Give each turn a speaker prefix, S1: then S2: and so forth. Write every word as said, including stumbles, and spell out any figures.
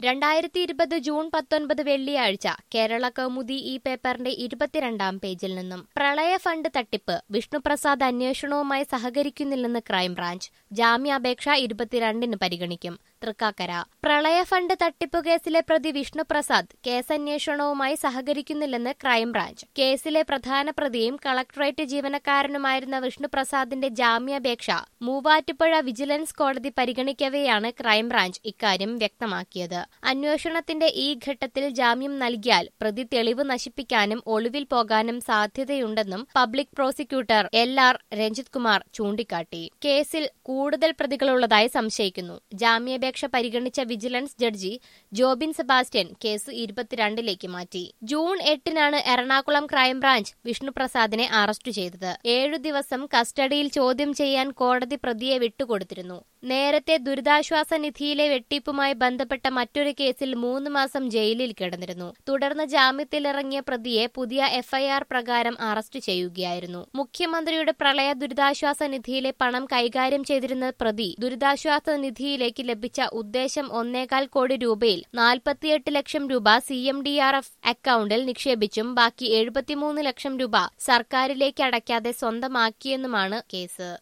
S1: രണ്ടായിരത്തി ഇരുപത് ജൂൺ പത്തൊൻപത് വെള്ളിയാഴ്ച കേരള കൗമുദി ഈ പേപ്പറിന്റെ ഇരുപത്തിരണ്ടാം പേജിൽ നിന്നും പ്രളയ ഫണ്ട് തട്ടിപ്പ് വിഷ്ണുപ്രസാദ് അന്വേഷണവുമായി സഹകരിക്കുന്നില്ലെന്ന് ക്രൈംബ്രാഞ്ച് ജാമ്യാപേക്ഷ ഇരുപത്തിരണ്ടിന് പരിഗണിക്കും. തൃക്കാക്കര പ്രളയ ഫണ്ട് തട്ടിപ്പ് കേസിലെ പ്രതി വിഷ്ണുപ്രസാദ് കേസന്വേഷണവുമായി സഹകരിക്കുന്നില്ലെന്ന് ക്രൈംബ്രാഞ്ച്. കേസിലെ പ്രധാന പ്രതിയും കളക്ടറേറ്റ് ജീവനക്കാരനുമായിരുന്ന വിഷ്ണുപ്രസാദിന്റെ ജാമ്യാപേക്ഷ മൂവാറ്റുപുഴ വിജിലൻസ് കോടതി പരിഗണിക്കവെയാണ് ക്രൈംബ്രാഞ്ച് ഇക്കാര്യം വ്യക്തമാക്കിയത്. അന്വേഷണത്തിന്റെ ഈ ഘട്ടത്തിൽ ജാമ്യം നൽകിയാൽ പ്രതി തെളിവ് നശിപ്പിക്കാനും ഒളിവിൽ പോകാനും സാധ്യതയുണ്ടെന്നും public prosecutor L R Ranjith Kumar ചൂണ്ടിക്കാട്ടി. കേസിൽ കൂടുതൽ പ്രതികളുള്ളതായി സംശയിക്കുന്നു. ജാമ്യാപേക്ഷ പരിഗണിച്ച vigilance judge Jobin Sebastian case ഇരുപത്തിരണ്ടിലേക്ക് മാറ്റി. ജൂൺ എട്ടിനാണ് എറണാകുളം ക്രൈംബ്രാഞ്ച് വിഷ്ണുപ്രസാദിനെ അറസ്റ്റ് ചെയ്തത്. ഏഴു ദിവസം കസ്റ്റഡിയിൽ ചോദ്യം ചെയ്യാൻ കോടതി പ്രതിയെ വിട്ടുകൊടുത്തിരുന്നു. നേരത്തെ ദുരിതാശ്വാസ നിധിയിലെ വെട്ടിപ്പുമായി ബന്ധപ്പെട്ട മറ്റൊരു കേസിൽ മൂന്ന് മാസം ജയിലിൽ കിടന്നിരുന്നു. തുടർന്ന് ജാമ്യത്തിലിറങ്ങിയ പ്രതിയെ പുതിയ എഫ്ഐആർ പ്രകാരം അറസ്റ്റ് ചെയ്യുകയായിരുന്നു. മുഖ്യമന്ത്രിയുടെ പ്രളയ ദുരിതാശ്വാസ നിധിയിലെ പണം കൈകാര്യം ചെയ്തിരുന്ന പ്രതി ദുരിതാശ്വാസ നിധിയിലേക്ക് ലഭിച്ച ഉദ്ദേശം ഒന്നേകാൽ കോടി രൂപയിൽ നാൽപ്പത്തിയെട്ട് ലക്ഷം രൂപ C M D R F അക്കൌണ്ടിൽ നിക്ഷേപിച്ചും ബാക്കി എഴുപത്തിമൂന്ന് ലക്ഷം രൂപ സർക്കാരിലേക്ക് അടയ്ക്കാതെ സ്വന്തമാക്കിയെന്നുമാണ് കേസ്.